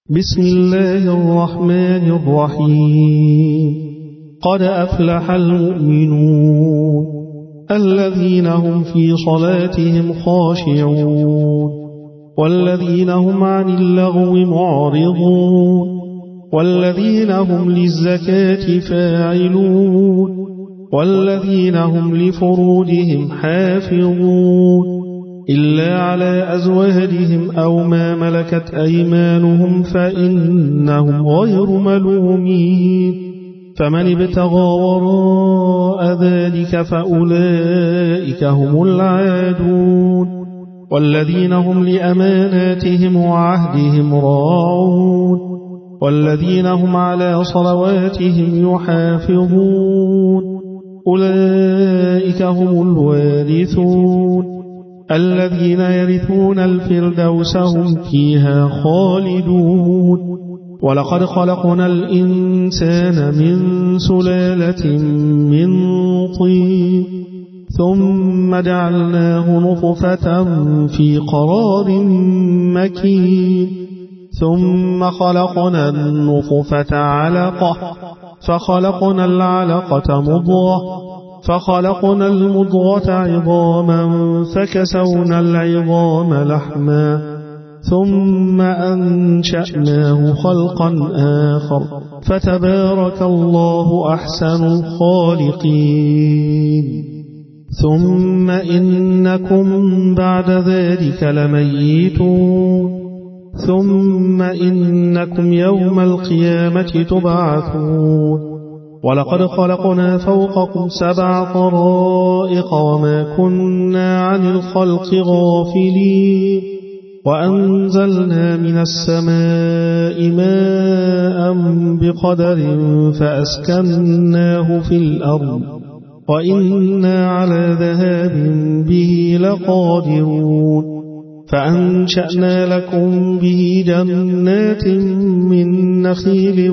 بسم الله الرحمن الرحيم. قد أفلح المؤمنون الذين هم في صلاتهم خاشعون والذين هم عن اللغو معرضون والذين هم للزكاة فاعلون والذين هم لفروجهم حافظون إلا على أزواجهم أو ما ملكت أيمانهم فإنهم غير ملومين. فمن ابتغى وراء ذلك فأولئك هم العادون والذين هم لأماناتهم وعهدهم راعون والذين هم على صلواتهم يحافظون أولئك هم الوارثون الذين يرثون الفردوس هم فيها خالدون. ولقد خلقنا الإنسان من سلالة من طين ثم جعلناه نطفة في قرار مكين ثم خلقنا النطفة علقة فخلقنا العلقة مضغة فخلقنا المضغة عظاما فكسونا العظام لحما ثم أنشأناه خلقا آخر فتبارك الله أحسن الخالقين. ثم إنكم بعد ذلك لميتون ثم إنكم يوم القيامة تبعثون. ولقد خلقنا فوقكم 7 طرائق وما كنا عن الخلق غافلين وأنزلنا من السماء ماء بقدر فأسكناه في الأرض وإنا على ذهاب به لقادرون. فأنشأنا لكم به جنات من نخيل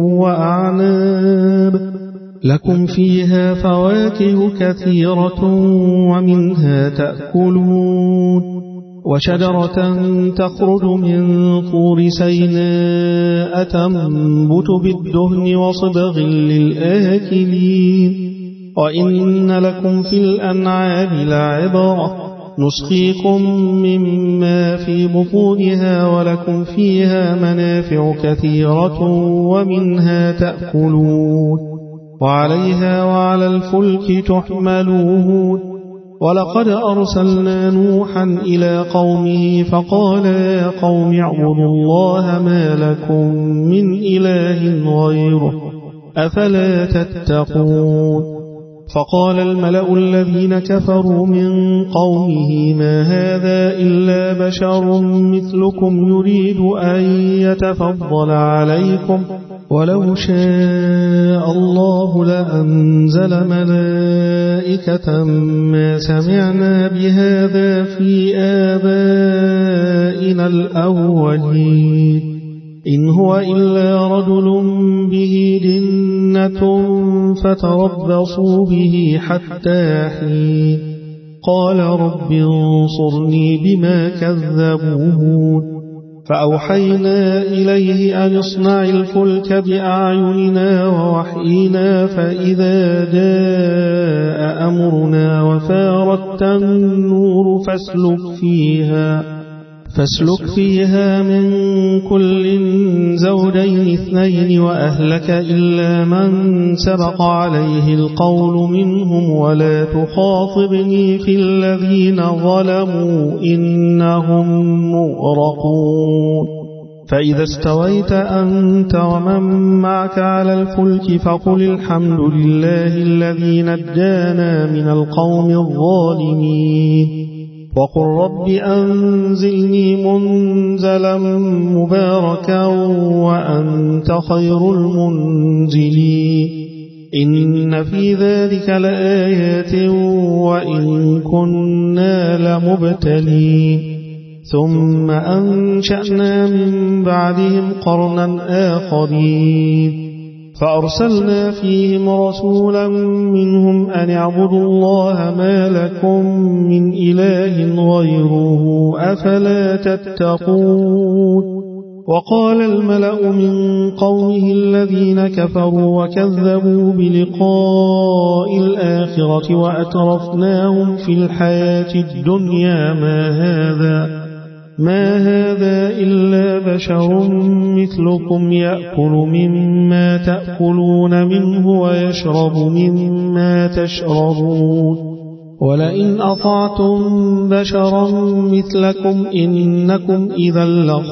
وأعناب لكم فيها فواكه كثيرة ومنها تأكلون وشجرة تخرج من طور سيناء تنبت بالدهن وصبغ للآكلين. وإن لكم في الأنعام لعبرة نسقيكم مما في بطونها ولكم فيها منافع كثيرة ومنها تأكلون وعليها وعلى الفلك تحملون. ولقد أرسلنا نوحا إلى قومه فقال يا قوم اعبدوا الله ما لكم من إله غيره أفلا تتقون. فقال الملأ الذين كفروا من قومه ما هذا إلا بشر مثلكم يريد أن يتفضل عليكم ولو شاء الله لأنزل ملائكة ما سمعنا بهذا في آبائنا الأولين إن هو إلا رجل به جنة فتربصوا به حتى حين. قال رب انصرني بما كذبون. فأوحينا إليه أن اصنع الفلك بأعيننا ووحينا فإذا جاء أمرنا وفارت النور فاسلك فيها من كل زوجين 2 وأهلك إلا من سبق عليه القول منهم ولا تخاطبني في الذين ظلموا إنهم مغرقون. فإذا استويت أنت ومن معك على الفلك فقل الحمد لله الذي نجانا من القوم الظالمين وقل رب أنزلني منزلا مباركا وأنت خير المنزلين. إن في ذلك لآيات وإن كنا لمبتلين. ثم أنشأنا من بعدهم قرنا آخرين فأرسلنا فيهم رسولا منهم أن اعبدوا الله ما لكم من إله غيره أفلا تتقون وقال الملأ من قومه الذين كفروا وكذبوا بلقاء الآخرة وأترفناهم في الحياة الدنيا ما هذا إلا بشر مثلكم يأكل مما تأكلون منه ويشرب مما تشربون ولئن أطعتم بشرا مثلكم إنكم إذا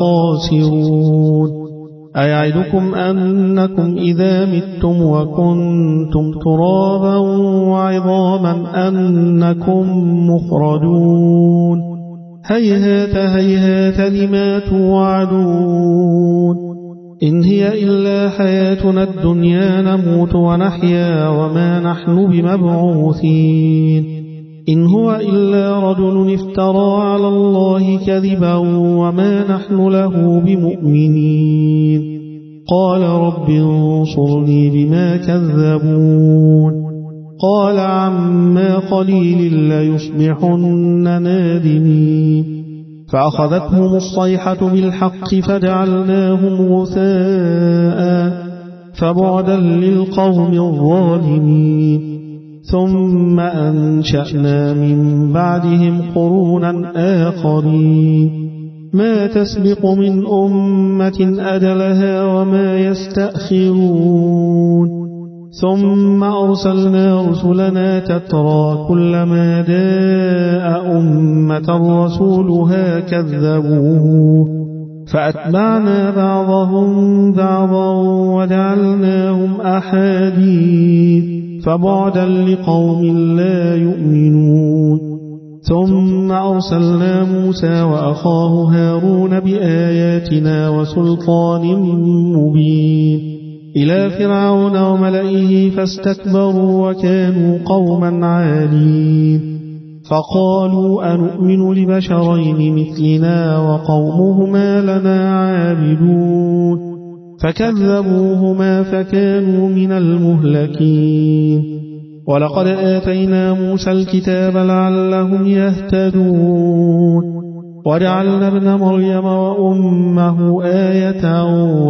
لخاسرون أيعدكم أنكم إذا متم وكنتم ترابا وعظاما أنكم مخرجون هيهات هيهات لما توعدون إن هي إلا حياتنا الدنيا نموت ونحيا وما نحن بمبعوثين إن هو إلا رجل افترى على الله كذبا وما نحن له بمؤمنين قال رب انصرني بما كذبون قال عما قليل ليصبحن نادمين فأخذتهم الصيحة بالحق فجعلناهم غثاء فبعدا للقوم الظالمين ثم أنشأنا من بعدهم قرونا آخرين ما تسبق من أمة أجلها وما يستأخرون ثم أرسلنا رسلنا تترى كلما جاء أمة رسولها كذبوه فأتبعنا بعضهم بعضا وجعلناهم أحاديث فبعدا لقوم لا يؤمنون ثم أرسلنا موسى وأخاه هارون بآياتنا وسلطان مبين إلى فرعون وملئه فاستكبروا وكانوا قوما عالين فقالوا أنؤمن لبشرين مثلنا وقومهما لنا عابدون فكذبوهما فكانوا من المهلكين ولقد آتينا موسى الكتاب لعلهم يهتدون وجعلنا ابن مريم وأمه آية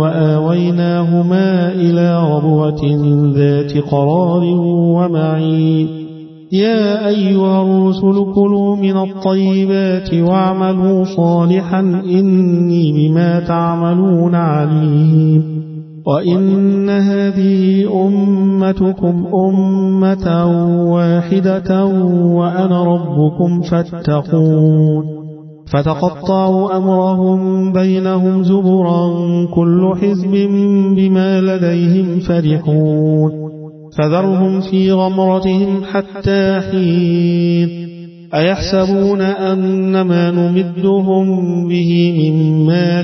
وآويناهما إلى ربوة ذات قرار ومعين يا أيها الرسل كلوا من الطيبات واعملوا صالحا إني بما تعملون عليم وإن هذه أمتكم أمة واحدة وأنا ربكم فاتقون فتقطعوا أمرهم بينهم زبرا كل حزب بما لديهم فرحون فذرهم في غمرتهم حتى حين أيحسبون أنما نمدهم به من مال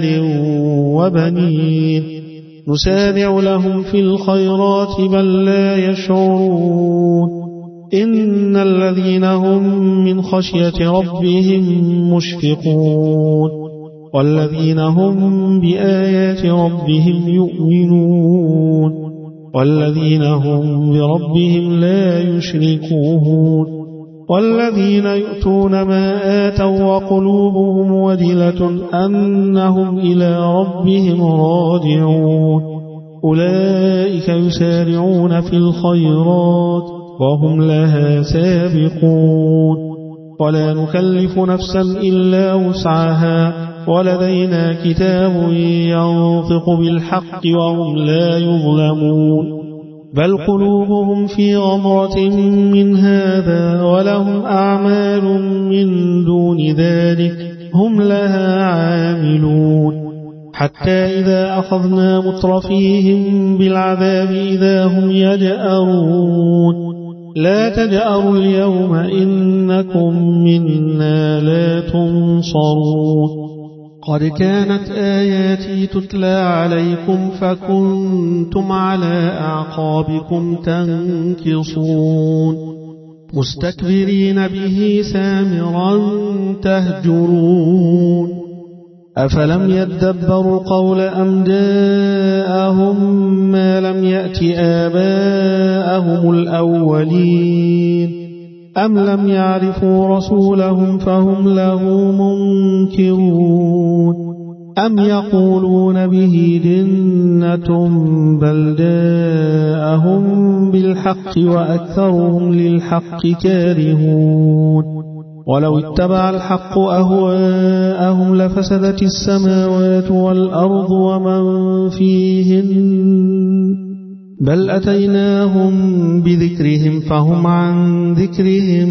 وبنين نسارع لهم في الخيرات بل لا يشعرون إن الذين هم من خشية ربهم مشفقون والذين هم بآيات ربهم يؤمنون والذين هم بربهم لا يشركون والذين يؤتون ما آتوا وقلوبهم وجلة أنهم إلى ربهم راجعون أولئك يسارعون في الخيرات وهم لها سابقون ولا نكلف نفسا إلا وسعها ولدينا كتاب ينطق بالحق وهم لا يظلمون بل قلوبهم في غمرة من هذا ولهم أعمال من دون ذلك هم لها عاملون حتى إذا أخذنا مترفيهم بالعذاب إذا هم يجأرون لا تجأروا اليوم إنكم منا لا تنصرون قد كانت آياتي تتلى عليكم فكنتم على أعقابكم تنكصون مستكبرين به سامرا تهجرون أفلم يدبروا قول أم جاءهم ما لم يأت آباءهم الأولين أم لم يعرفوا رسولهم فهم له منكرون أم يقولون به جنة بل جاءهم بالحق وأكثرهم للحق كارهون ولو اتبع الحق أهواءهم لفسدت السماوات والأرض ومن فيهن بل أتيناهم بذكرهم فهم عن ذكرهم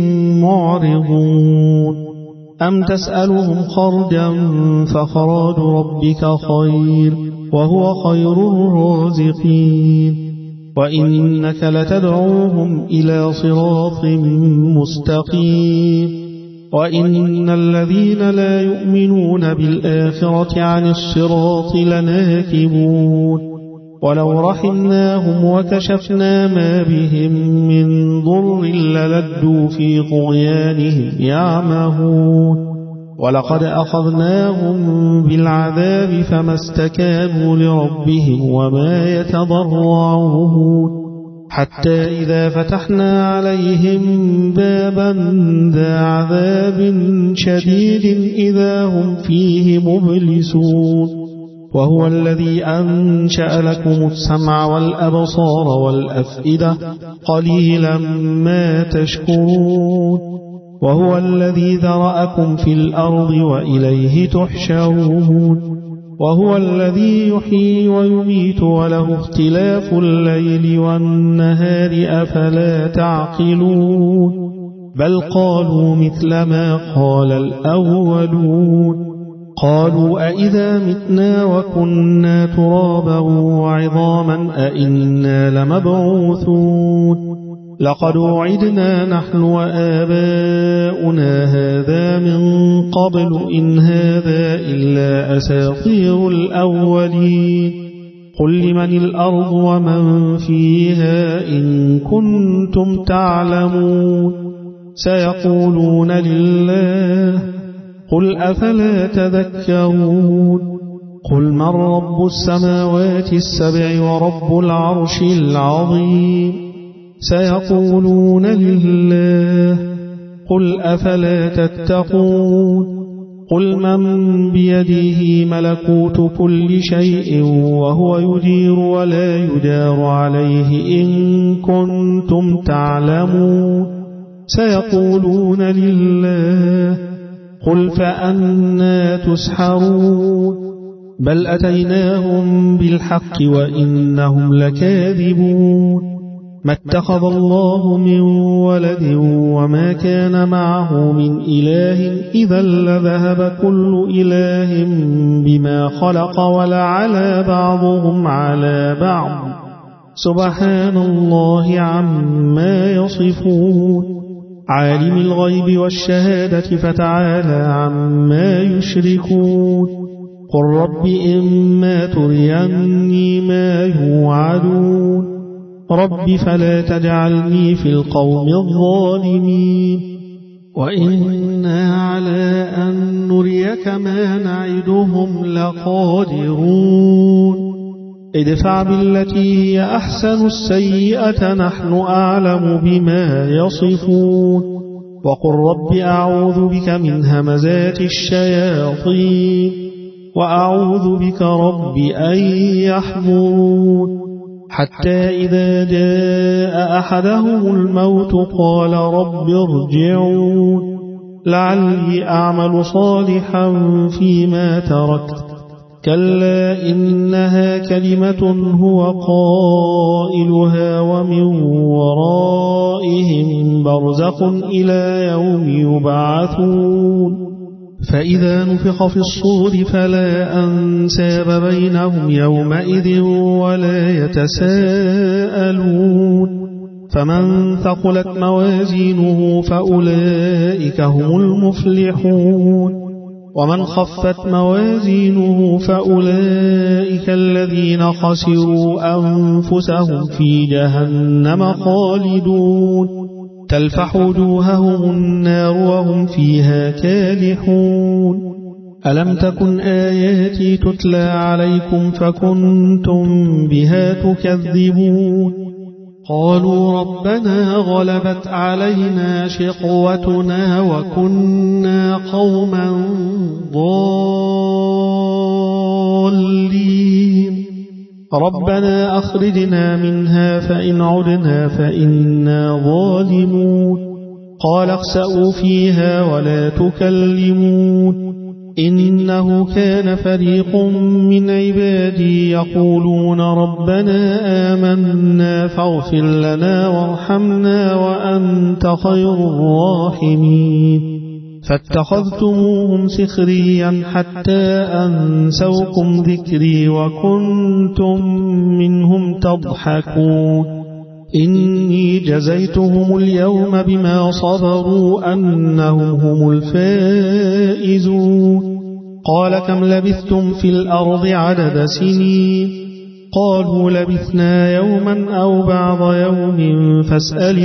معرضون أم تسألهم خرجا فخراج ربك خير وهو خير الرازقين وإنك لتدعوهم إلى صراط مستقيم وإن الذين لا يؤمنون بالآخرة عن الصراط لناكبون ولو رحمناهم وكشفنا ما بهم من ضر للجوا في طغيانهم يعمهون ولقد أخذناهم بالعذاب فما استكانوا لربهم وما يتضرعون حتى إذا فتحنا عليهم بابا ذا عذاب شديد إذا هم فيه مبلسون وهو الذي أنشأ لكم السمع والأبصار والأفئدة قليلا ما تشكرون وهو الذي ذرأكم في الأرض وإليه تحشرون وهو الذي يحيي ويميت وله اختلاف الليل والنهار أفلا تعقلون بل قالوا مثل ما قال الأولون قالوا أئذا متنا وكنا ترابا وعظاما أئنا لمبعوثون لقد وعدنا نحن وآباؤنا هذا من قبل إن هذا إلا أساطير الأولين قل لمن الأرض ومن فيها إن كنتم تعلمون سيقولون لله قل أفلا تذكرون قل من رب السماوات السبع ورب العرش العظيم سيقولون لله قل أفلا تتقون قل من بيده ملكوت كل شيء وهو يجير ولا يجار عليه إن كنتم تعلمون سيقولون لله قل فأنا تسحرون بل أتيناهم بالحق وإنهم لكاذبون ما اتخذ الله من ولد وما كان معه من إله إذا لذهب كل إله بما خلق ولعلى بعضهم على بعض سبحان الله عما يصفون عالم الغيب والشهادة فتعالى عما يشركون قل رب إما تريني ما يوعدون رب فلا تجعلني في القوم الظالمين وإنا على أن نريك ما نعدهم لقادرون ادفع بالتي هي أحسن السيئة نحن أعلم بما يصفون وقل رب أعوذ بك من همزات الشياطين وأعوذ بك رب أن يحضرون حتى إذا جاء أحدهم الموت قال رب ارجعون لعلي أعمل صالحا فيما تركت كلا إنها كلمة هو قائلها ومن ورائهم برزخ إلى يوم يبعثون فإذا نفخ في الصور فلا أنساب بينهم يومئذ ولا يتساءلون فمن ثقلت موازينه فأولئك هم المفلحون ومن خفت موازينه فأولئك الذين خسروا أنفسهم في جهنم خالدون تلفح وجوههم النار وهم فيها كالحون ألم تكن آياتي تتلى عليكم فكنتم بها تكذبون قالوا ربنا غلبت علينا شقوتنا وكنا قوما ضالين الضالين ربنا أخرجنا منها فإن عدنا فإنا ظالمون قال اخسأوا فيها ولا تكلمون إنه كان فريق من عبادي يقولون ربنا آمنا فاغفر لنا وارحمنا وأنت خير الراحمين فاتخذتموهم سخريا حتى أنسوكم ذكري وكنتم منهم تضحكون إني جزيتهم اليوم بما صبروا أنهم هم الفائزون قال كم لبثتم في الأرض عدد سنين قالوا لبثنا يوما أو بعض يوم فاسأل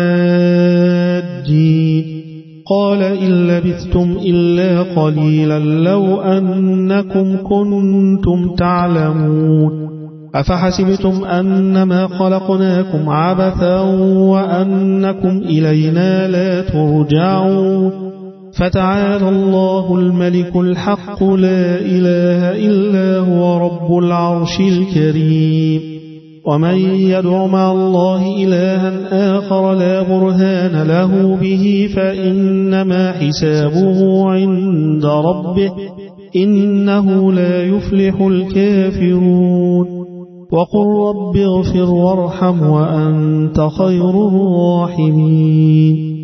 العادين قال إن لبثتم إلا قليلا لو أنكم كنتم تعلمون أفحسبتم أنما خلقناكم عبثا وأنكم إلينا لا ترجعون فتعالى الله الملك الحق لا إله إلا هو رب العرش الكريم ومن يدع مع الله إلها آخر لا برهان له به فإنما حسابه عند ربه إنه لا يفلح الكافرون وقل رب اغفر وارحم وأنت خير الراحمين